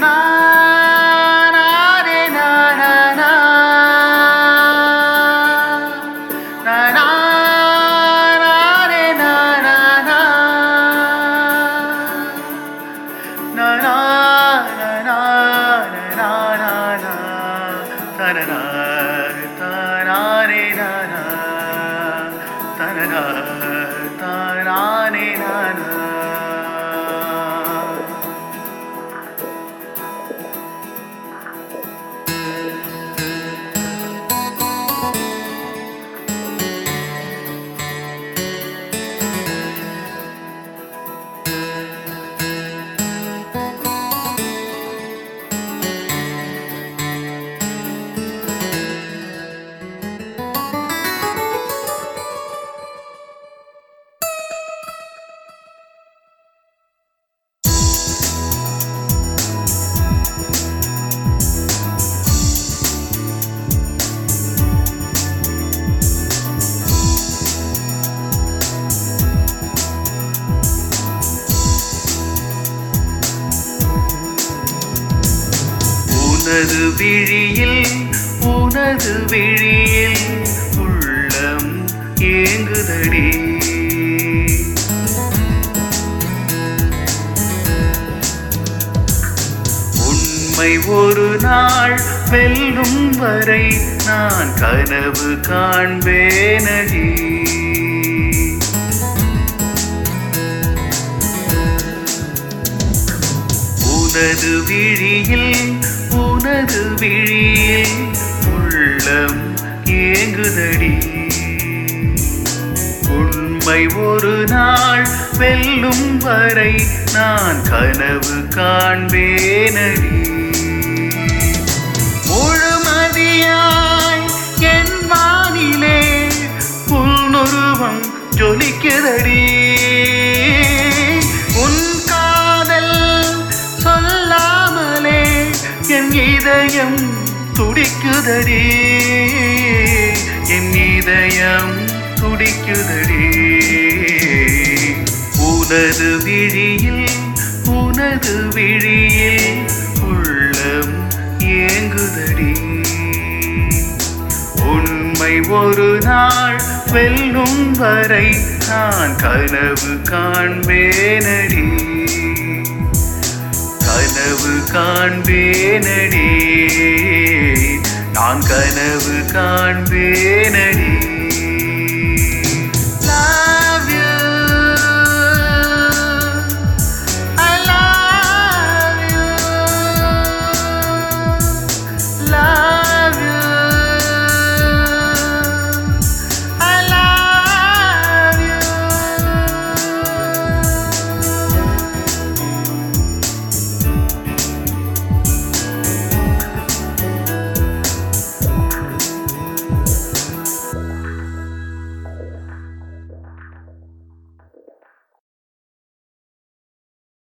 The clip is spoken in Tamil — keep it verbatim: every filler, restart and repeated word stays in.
உனது விழியில் உனது விழியில் உள்ளம் ஏங்குதடி. உண்மை ஒரு நாள் வெல்லும் வரை நான் கனவு காண்பேனடி. உனது விழியில் உனது விழியில் உள்ளம் ஏங்குதடி. உண்மை ஒரு நாள் வெல்லும் வரை நான் கனவு காண்பேனடி. முழுமதியாய் என் வானிலே புல்நுருவம் ஜொலிக்குதடி. உன் காதல் சொல்லாமலே என் இதயம் துடிக்குதடி. என் இதயம் துடிக்குதடி. உனது விழியில் உனது விழியில் உள்ளம் ஏங்குதடி. உண்மை ஒரு நாள் வெல்லும் வரை நான் கனவு காண்பேனடி. கனவு காண்பேனடி. நான் கனவு காண்பேனடி.